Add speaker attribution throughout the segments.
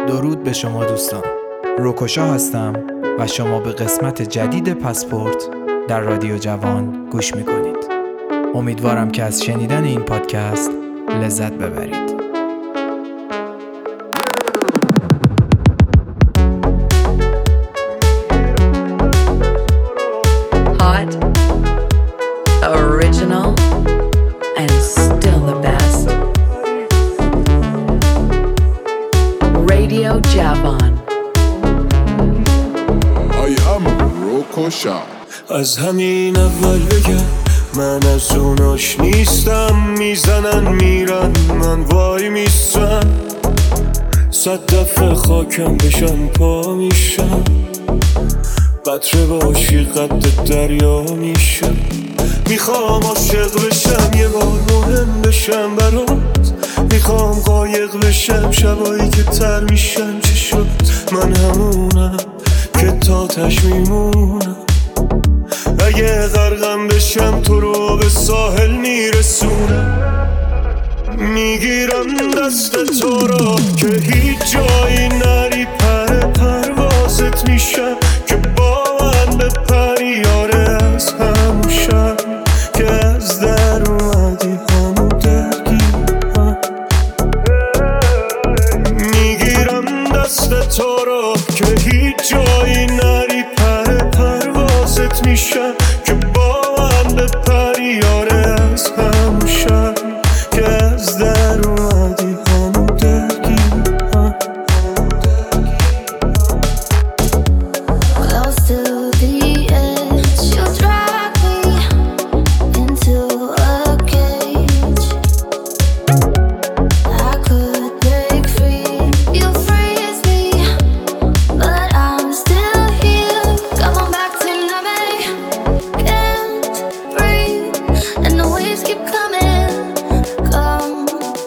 Speaker 1: درود به شما دوستان، روکوشا هستم و شما به قسمت جدید پاسپورت در رادیو جوان گوش میکنید. امیدوارم که از شنیدن این پادکست لذت ببرید.
Speaker 2: Hot, original, and still the best. Radio Javan.
Speaker 3: I am روکوشا.
Speaker 4: از همین اول بگم من از اوناش نیستم، میزنن میرن من وای میستم، 100 دفعه خاکم بشن پا میشم، قطره باشی قد دریا میشم، میخوام عاشق بشم یه بار مهم بشم برات، میخوام قایق بشم شبایی که تر میشم، چه شد من همونم که تا تش میمونم، اگه غرقم بشم تو رو به ساحل میرسونم، میگیرم دست تو رو که هیچ جایی نری، پروازت میشم که با من بپری، یاره از همون شب که از در اومدی همون درگیرم، میگیرم دست تو رو که هیچ جایی نری، پروازت میشم که با من بپری، یاره از همون شب که از در اومدی همون درگیرم.
Speaker 5: Close to the edge, you drag me into a cage. I could break free, you freeze me, but I'm still here. Come on back to me, can't breathe, and the waves keep coming. Come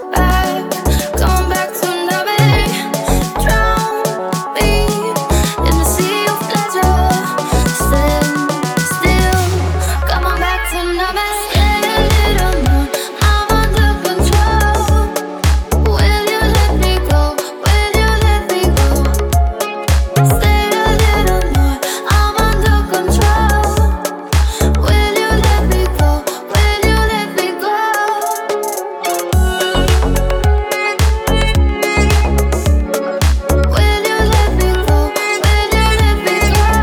Speaker 5: back to me, drown me in the sea of pleasure. Stand still, come on back to me. Stay a little more, I'm under control. Will you let me go? Will you let me go? Stay a little more, I'm under control. Will you let me go? Will you let me go? Will you let me go? Will you let me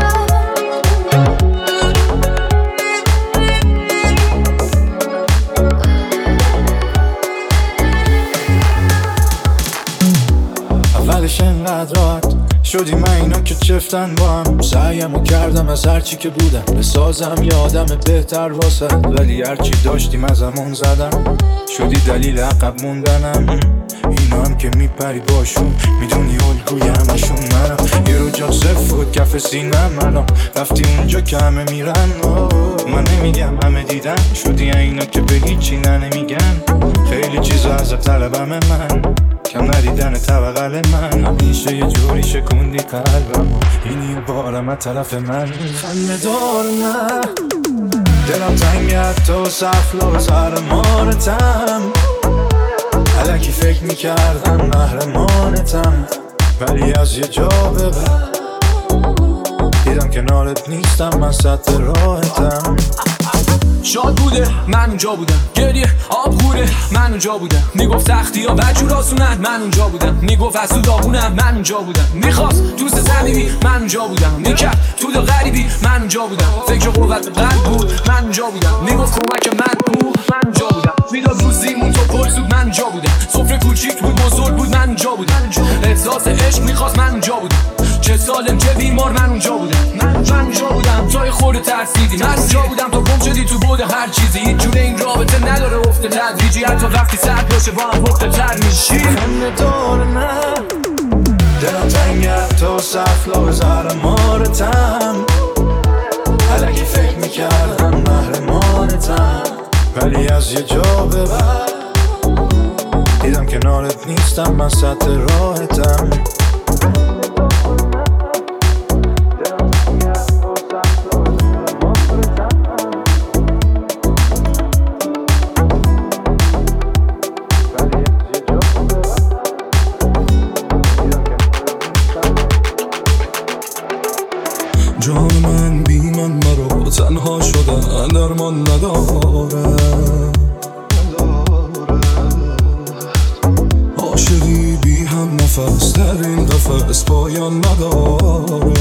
Speaker 6: اولش انقدر راحت شدی من اینا که چفتن با هم، سعیمو کردم از هرچی که بودم بسازم یه آدم بهتر واسه، ولی هرچی داشتیم ازمون زدم، شدی دلیل عقب موندنم، اینا هم که میپری باشون میدونی الگوی همشون منم، یه رو جا صف بود کف سینم، الان رفتی اونجا که همه میرن، من نمیگم همه دیدن، شدی اینا که به هیچی نمیگن، خیلی چیزا از طلبم من، کم ندیدن طبقل من، همیشه یه جوری شکوندی قلبم، اینی بارم از طرف من، خنده دار نه دلم تنگی حتی سفلا زرمانتم، الکی فکر میکردم محرمانتم، ولی از یه جا به بعد دیدم کنارت نیستم، من سطح راحتم.
Speaker 7: شاد بوده من اونجا بودم، گریه آب غوره من اونجا بودم، میگفت تختی ها وجور آسونن من اونجا بودم، میگفت از تو داغونم من اونجا بودم، میخواست دوست صمیمی من اونجا بودم، میکرد تو دا غریبی من اونجا بودم، فکر قوت قلب بود من اونجا بودم، میگفت کمک من بود من اونجا بودم، میداد روزیمون تو پر سود من اونجا بودم، سفره کوچیک بود بزرگ بود من اونجا بودم، احساس عشق میخواست من اونجا بودم، چه سالم چه بیمار من اونجا بودم، من اونجا بودم جای خورده ترسیدی، من اونجا بودم تو گم شدی تو بود هر چیزی، هیچ جوره این رابطه نداره افته تدریجی، حتی وقتی سرد باشه با هم پخته تر میشی،
Speaker 6: خنده دار نه دلم تنگی حتی سفلا زرمانتم، الکی فکر میکردم محرمانتم، ولی از یه جا به بعد دیدم کنارت نیستم، من سطح راحتم. من درمان ندارم. عاشقی بی هم نفس در این قفس پایان ندارد.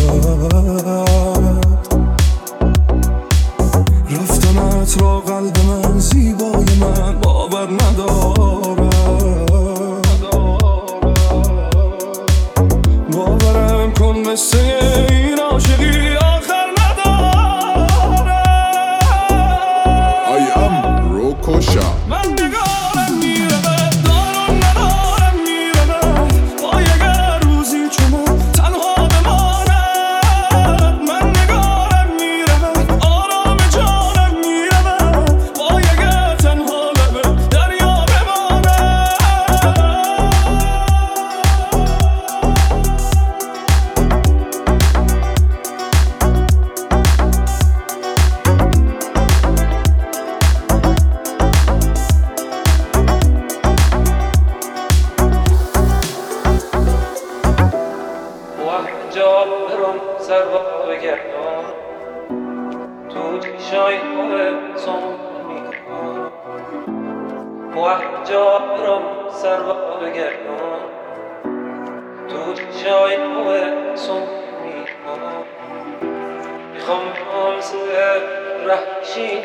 Speaker 6: رفتنت را قلب من زیبای من باور ندارد. باورم کن مثل این عاشقی آخر ندارد.
Speaker 3: I am Rokosha.
Speaker 6: من نگارم میرود دارم ندارم میرود با اگر روزی چون تنها بماند. من نگارم میرود آرام جانم میرود با اگر تنها لب دریا بماند.
Speaker 8: جابرم سر با بگردان تو چشای خواه سم میکنم. جابرم سر با بگردان تو چشای خواه سم میکنم. میخوام سر رهشین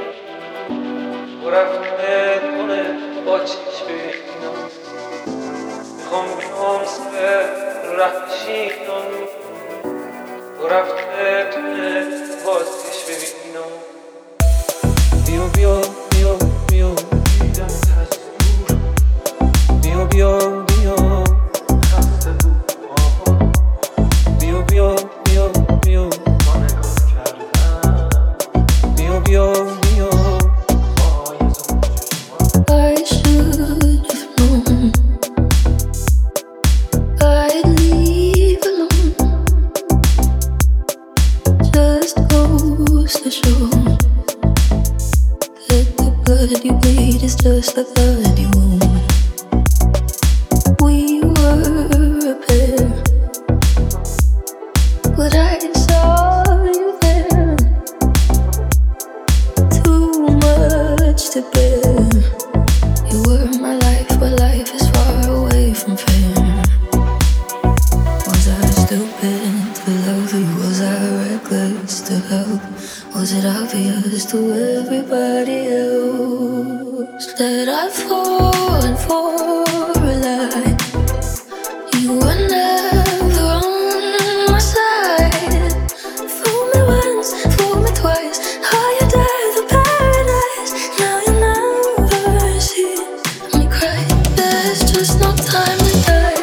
Speaker 8: و رفته کنه با چشم ببینم. میخوام سر رهشینم و رفته تونه بازش ببینم. بیو بیو بیو بیو دیدم از دور. بیو بیو بیو خسته بود بیو بیو بیو بیو با نگاه کردم. بیو بیو بیو
Speaker 5: I should have known I'd leave alone. Just goes to show that the blood you bleed is just the blood you own. We were a pair, but I saw you there. Too much to bear. You were my life, but life is far away from fair. Was I stupid to love you? Was I reckless to help? Was it obvious to everybody else that I've fallen for a lie? You were never on my side. Fool me once, fool me twice. Higher dive the paradise. Now you never see me cry. There's just no time to die.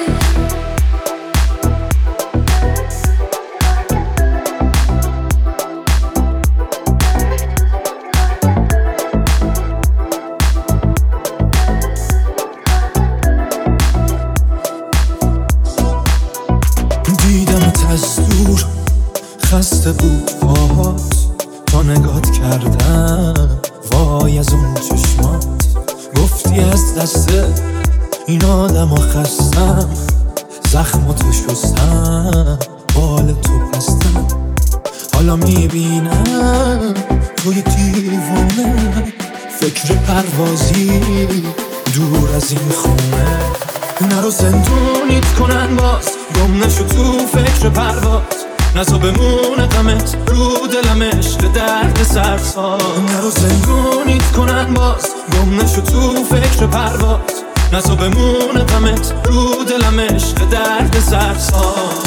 Speaker 6: دیدمت از دور خسته بود پاهات تا نگات کردم. وای از اون چشمات گفتی از دست این آدم ها خستم. زخماتو شستم بال تو پستم. حالا میبینم توی دیوانه فکر پروازی دور از این خونه. نرو زندونیت کنن باز گم نشو تو فکر پرواز. نزا بمونه غمت رو دلم عشق درد سرساز. نرو زندونیت کنن باز گم نشو تو فکر پرواز. نزا بمونه غمت رو دلم عشق درد سرساز.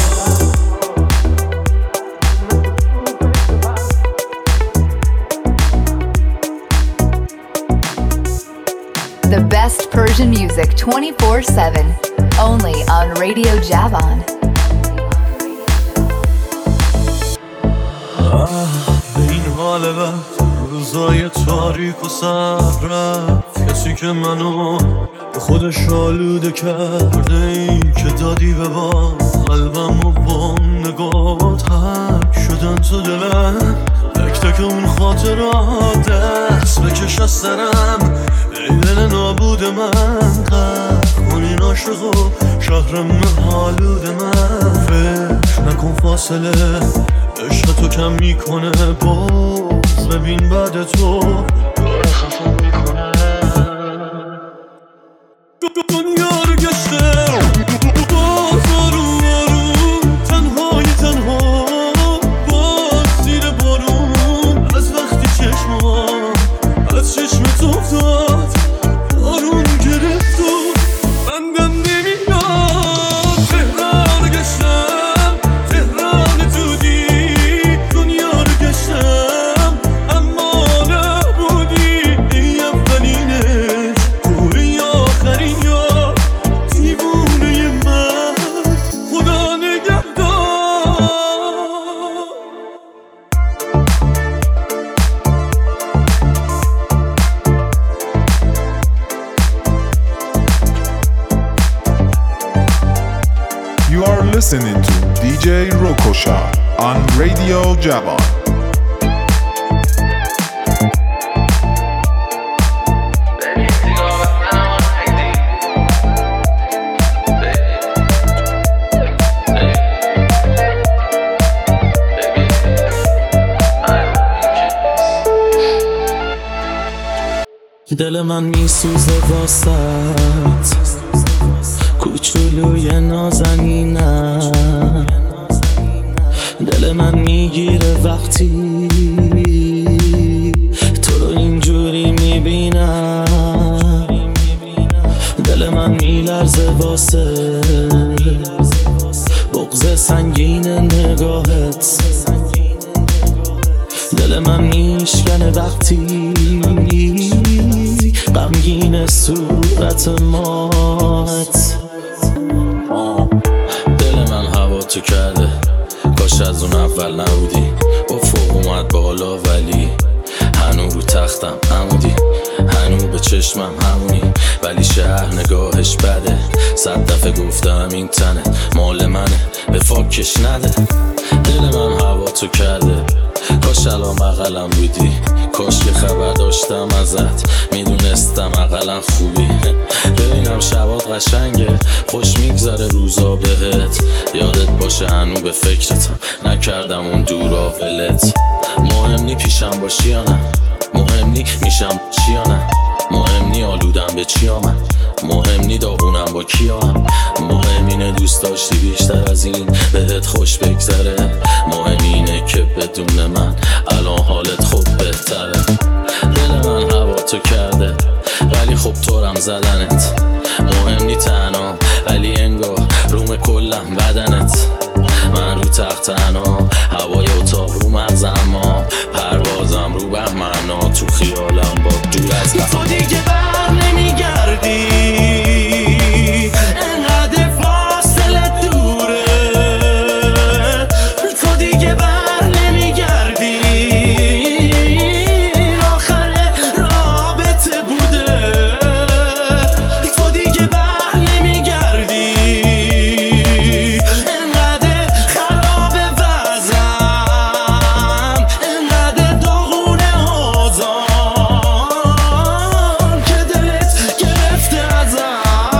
Speaker 9: The best Persian music 24/7, only on Radio Javan.
Speaker 4: به این حال بد روزای تاریک و سر رفت. کسی که منو به خودش آلوده کرده. این که دادی به با قلبم و با نگاه حک شدن تو دلم. تک تک اون خاطرات دست بکش از سرم. ای دل نابود من قرد کن این عاشق و شهرم حالود من. فکر نکن فاصله عشق تو کم میکنه باز باز ببین بعد تو داره خفم میکنه. دنیا رو گشتم باز آروم آروم، تنهای تنها باز زیر بارون. از وقتی چشمام از چشمت افتاد بارون گرفت و بندم نمیاد. تهران گشتم تهران دودی، دنیا رو گشتم اما نبودی. ای اولینش توی آخرین یا دیوونه من، خدا نگهدار.
Speaker 3: You are listening to DJ Rokosha on Radio Javan.
Speaker 4: دل من میسوزه واسط، کوچولوی نازنینم. دل من میگیره وقتی تو رو اینجوری میبینم. دل من میلرزه واسه بغض سنگین نگاهت. دل من میشکنه وقتی غمگین صورت مات. دل من هوا تو کرده، کاش از اون اول نبودی. افق اومد بالا ولی هنو رو تختم عمودی، هنو به چشمم همونی. ولی شهر نگاهش بده، 100 دفعه گفتم این تنه مال منه، به فاکش نده. دل من هوا تو کرده، کاش الان بغلم بودی. کاش که خبر داشتم ازت، میدونستم اقلا خوبی. ببینم شبات قشنگه، خوش میگذره روزا بهت. یادت باشه هنو به فکرتم، نکردم اون دورا ولت. مهم نی پیشم باشی یا نه، مهم نی میشم چی یا نه، مهم نی آلودم به چی آمد، مهم نی داغونم با کیام. مهم اینه دوست داشتی بیشتر از این بهت خوش بگذره. مهم اینه که بدون من الان حالت خوب بهتره. دل من هوا تو کرده ولی خب طورم زدنت. مهم نی تنها ولی انگار روم کلم بدنت. من رو تخت تنها، هوای اتاق رو مغزم، پروازم رو بهمنا. تو خیالم با دور از تو دیگه بر نمیگردی، انقدر فاصله دوره. تو دیگه بر نمیگردی، آخر رابطه بوده. تو دیگه بر نمیگردی، انقدر خراب وضعم، انقدر داغونه آزان که دلت گرفته ازم.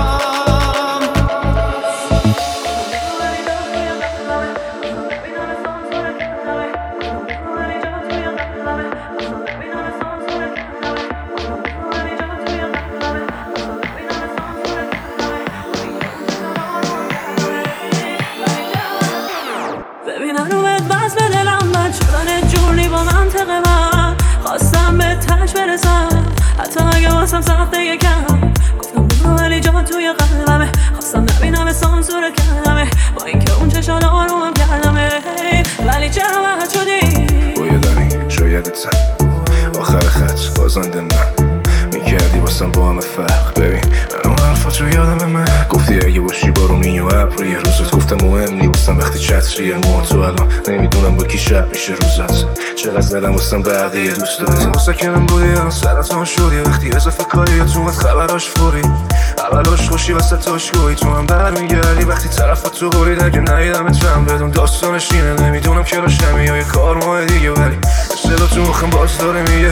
Speaker 10: ببینن رو بهت بس به دلم بد شدن جوری با منطق من. خواستم به تش برسم حتی اگه واسم سخته یکم. گفتم برو ولی جا توی قلبمه، خواستم نبینم سانسور کردمه. با اینکه اون چشان آرومم کردمه، ولی چرا بد شدی؟
Speaker 6: بوی داری شایدت زن آخر خط بازنده من میکردی واسم با همه فرق. ببین من اون حرفات رو یادم من گفتی اگه باشی بارونی و ابر یه روزت. گفتم مهم نی واسم وقتی چتریه ما تو الان نمیدونم با کی شب میشه روزت. چقدر زدم واسم بقیه دوست دارم واسه کنم بودی الان سرطان شدی. وقتی اضافه کاری تو اومد خبراش فوری، اولاش خوشی واسه تاش گویی تو هم برمیگردی. وقتی طرفات تو برید اگه ندیدم اترم بدون داستانش اینه. نمیدونم که راشتمی یا یه کار ماه دیگه، ولی صدا تو مخم باز داره میگه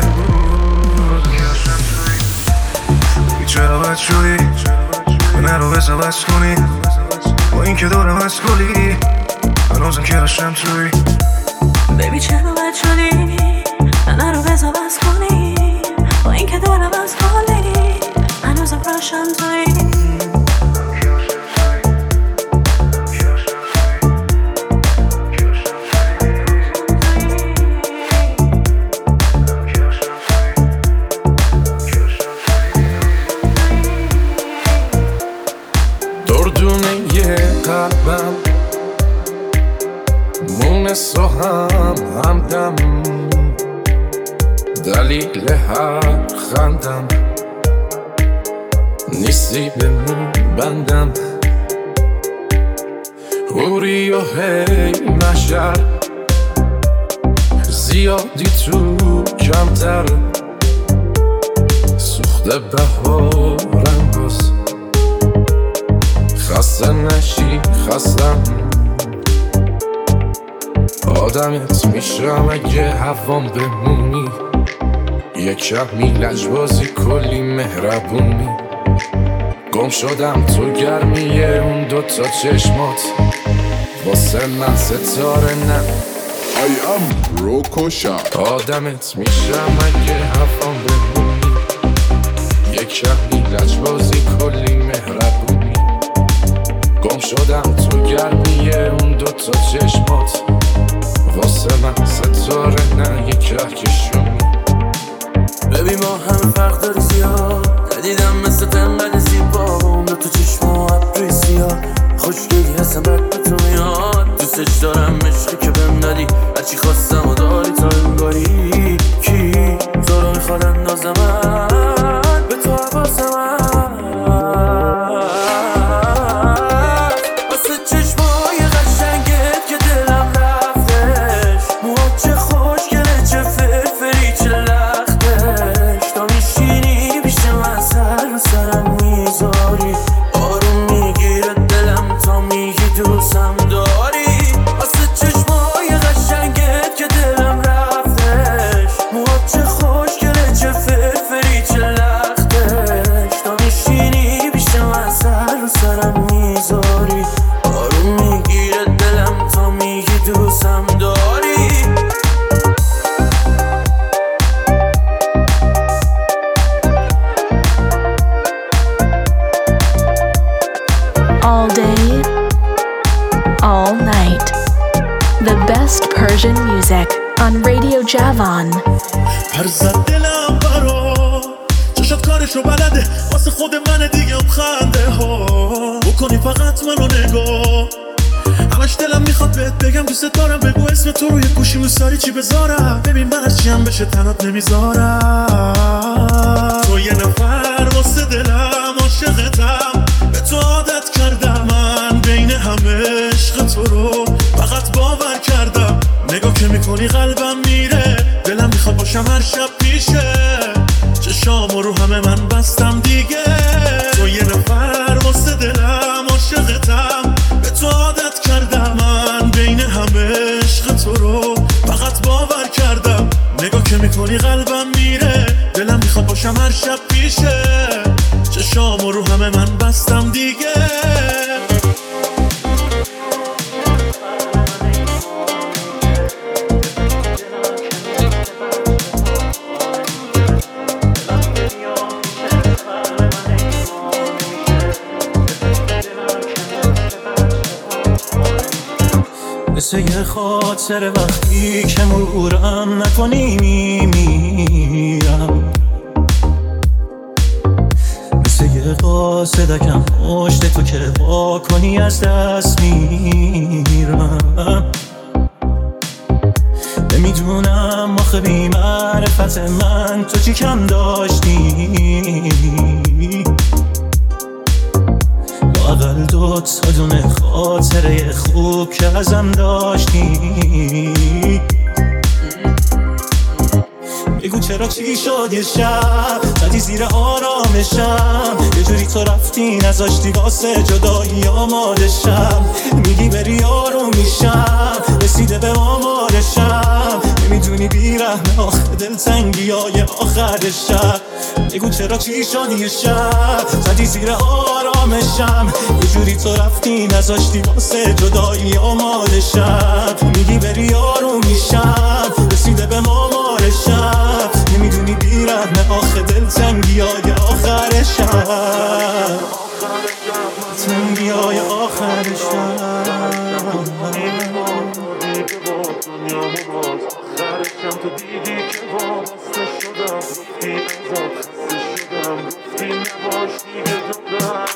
Speaker 6: چرا بد شدی؟ من رو بزا بس کنی با این که دارم از کلی هنوزم که داشتم توی.
Speaker 10: بیبی چرا بد شدی؟ من رو بزا بس کنی با این که دورم از حالی هنوزم روشن توی
Speaker 6: دردونه یه قلبم مونس و همدم دلیل هر خندم نیستی به مون بندم اوری و هی مشر زیادی تو کمتر سوخته بهارم باز خسته نشی خستم آدمت میشم اگه هوام بمونی یک کمی لجبازی کلی مهربونی گم شدم تو گرمیه اون دوتا چشمات واسه من ستاره نه
Speaker 3: I am Rokosha.
Speaker 6: آدمت میشم اگه هوام بمونی یک کمی لجبازی کلی مهربونی گم شدم تو گرمیه اون دوتا چشمات واسه من ستاره نه یک کهکشونی
Speaker 4: ببین ما هم فرق داری زیاد ندیدم مثل تنقل زیبا اون دو تو چشم و ابری سیاه خوشگلی هستم بد به تو میاد دوستش دارم عشقی که بهم دادی هرچی خواستم و داری تا انگاری کی تو رو میخواد اندازه من به تو حواس من واسه چشمای قشنگت که دلم رفتش موها چه خوشگله چه فرفری چه لختش تا میشینی پیش من سر رو سرم میذاری آروم میگیره دلم تا میگی دوستم داری واسه چشمای قشنگت که دلم رفتش موها چه خوشگله چه فرفری چه لختش تا میشینی پیش من سر رو سرم میذاری آروم میگیره دلم تا میگی دوستم داری
Speaker 2: All day, all night. The best Persian music on Radio Javan.
Speaker 11: پر زد دلم برا چشات کارشو بلده واسه خود من دیگه خنده ها بکنی فقط منو نگاه همش دلم میخواد بهت بگم دوست دارم بگو اسم تو روی گوشی موساری چی بذارم ببین من از چیم بشه تنات نمیذارم تو یه نفر واسه دلم عاشقتم به تو عادت کردم من بین همه عشق تو رو فقط باور کردم نگاه که میکنی قلبم میره دلم میخواد باشم هر شب پیشه چشامو رو همه من بستم دیگه تو یه نفر واسه دلم عاشقتم به تو عادت کردم من بین همه عشق تو رو فقط باور کردم نگاه که میکنی قلبم میره دلم میخواد باشم هر شب پیشه چشامو رو همه من بستم دیگه مثل یه خاطر وقتی که مرورم نکنی میمیرم مثل یه قاصدکم پشت تو که با کنی از دست میرم نمیدونم آخه بی معرفت من تو چی کم داشتی لااقل دو تا دونه خاطره خوب که ازم داشتی بگو چرا چی شد یه شب زدی زیر آرامشم یه جوری تو رفتی نذاشتی واسه جدایی آمادشم میگی بری آروم میشم رسیده به آمارشم نمیدونی بیرحمه آخه دلتنگی های آخر شب بگو چرا چی شد یه شب زدی زیر آرامشم یه جوری تو رفتی نذاشتی واسه جدایی آمادشم میگی بری آروم میشم رسیده به آمارشم آخر شب نمیدونی بیرحمه آخه دلتنگی های آخر شب تنگی های آخر شب آخرشم تو دیدی که وابسته شدم گفتی ازت خسته شدم گفتی نباش دیگه جدم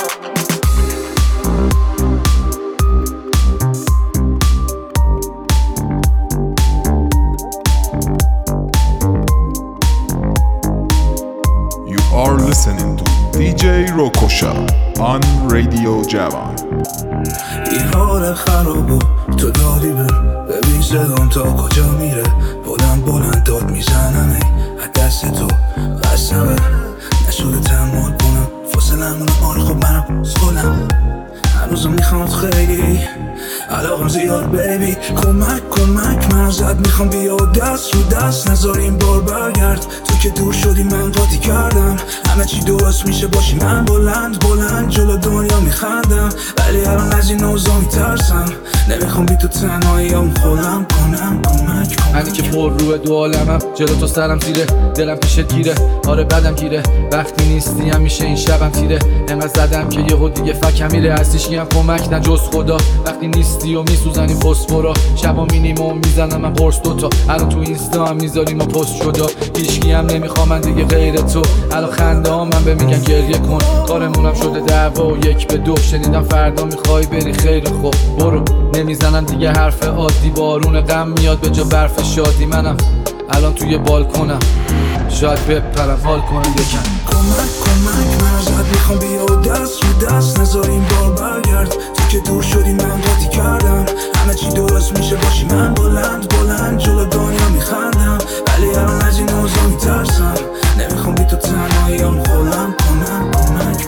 Speaker 3: are listening to DJ Rokosha on Radio Javan.
Speaker 6: این حال خرابو تو داری ببین صدام تا کجا میره بلند داد میزنم از دست تو قسمه نشده تحمل کنم فاصلمون آن خب منم سولم هنوزم میخوام خیلی علاقم زیاد بیبی کمک من ازت میخوام بیا و دست رو دست نذار این بار برگرد تو که دور شدی من قاطی کردم همه چی درست میشه باشی من بلند جلو دنیا میخندم ولی الان از این اوضاع میترسم نمیخوام بی تو تنهاییام خودم کنم کمک
Speaker 7: منی که پر روی دو عالمم جلو تو سرم زیره دلم پیشت گیره آره بدم گیره وقتی نیستی هم میشه این شبم تیره انقدر زدم که یهو دیگه فکم میره هستیش هم کمک نه جز خدا وقتی نیستی و میسوزنی فسفورا شبا مینیمم میزنم من قرص دوتا الان تو اینستا هم میذاری ما پست شدا هیچکی هم نمیخوام من دیگه غیر تو الان خنده ها من به میگن گریه کن کارمونم شده دعوا و 1-2 شنیدم فردا میخوای بری خیلی خوب برو نمیزنم دیگه حرف عادی بارون غم میاد به جا برف شادی منم الان توی بالکنم شاید بپرم حال کنم یکم
Speaker 6: کمک من ازت میخوام بیا و دست رو دست نذار این بار برگرد تو که دور شدی من قاطی کردم همه چی درست میشه باشی من بلند جلو دنیا میخندم ولی الان از این اوضاع میترسم نمیخوام بی تو تنهاییام خودم کنم کمک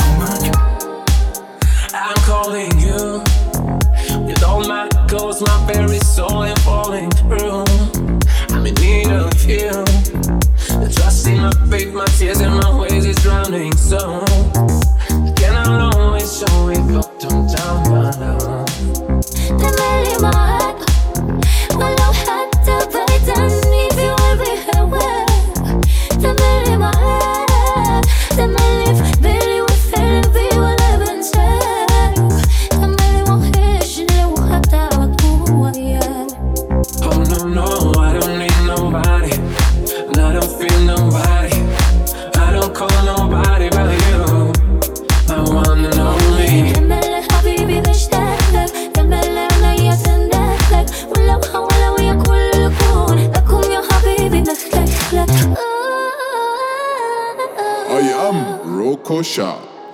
Speaker 12: I'm calling you with all my goals, my very soul and falling through. I'm in need of you. The trust in my faith, my tears and my ways is drowning. So again I'll always show it up down my love.
Speaker 5: تملي معاك ولو حتى بعيد عني في قلبي هواك تملي معاك تملي في بالي وفي قلبي ولا بنساك تملي وحشني وحتى أكون وياك.
Speaker 12: Oh no, I don't need nobody and I don't feel nobody. I don't call nobody but you, my one and only.
Speaker 5: تملي حبيبي بشتاق لك تملي عينيا تندهلك ولو حاولوا ويا كل كون أكون يا حبيبي مثلك.
Speaker 3: I am Rokosha.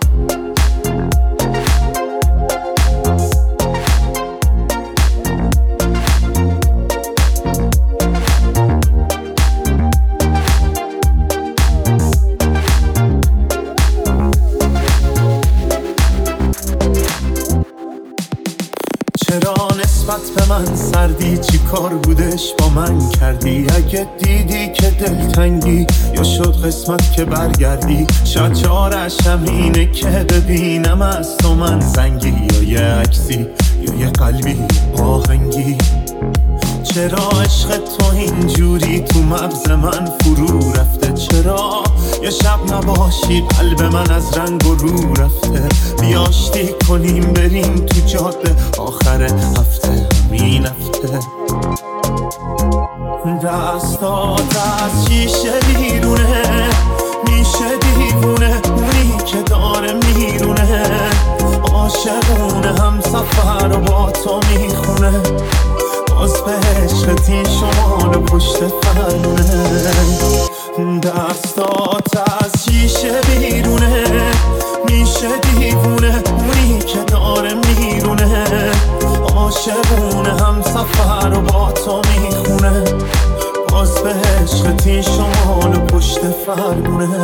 Speaker 11: چرا نسبت به من سردی چی کار بودش با من کردی اگه دیدی که دلتنگی یا شد قسمت که برگردی شاید چاره‌شم اینه که ببینم از تو من زنگی یا یه عکسی یا یه قلبی آهنگی چرا عشق تو اینجوری تو مغز من فرو رفته چرا یه شب نباشی قلب من از رنگ و رو رفته بیاشتی کنیم بریم تو جاده آخر هفته همین هفته دستات از شیشه بیرونه میشه دیوونه اونی که داره میرونه عاشقونه هم سفر و با تو میخونه باز به عشقت این شمال پشت فرمونه دستات از شیشه بیرونه میشه دیوونه اونی که داره میرونه عاشقونه هم سفر و با تو میخونه باز به عشقت این شمال پشت فرمونه